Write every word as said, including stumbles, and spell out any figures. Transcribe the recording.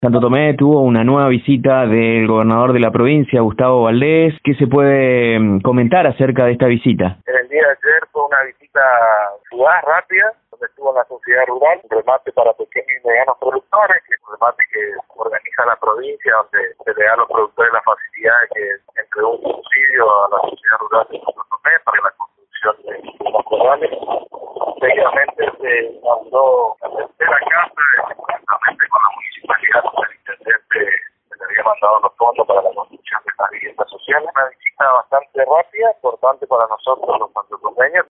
Santo Tomé tuvo una nueva visita del gobernador de la provincia, Gustavo Valdés. ¿Qué se puede comentar acerca de esta visita? En el día de ayer fue una visita fugaz, rápida, donde estuvo en la sociedad rural, un remate para pequeños y medianos productores, que es un remate que organiza la provincia, donde se le da a los productores la facilidad de que entre un subsidio a la sociedad rural de Santo Tomé para la construcción de los corrales. Seguidamente se mandó la tercera casa, juntamente con la municipalidad, donde el intendente se le había mandado los fondos para la construcción de estas viviendas sociales. Una visita bastante rápida, importante para nosotros los santotomeños.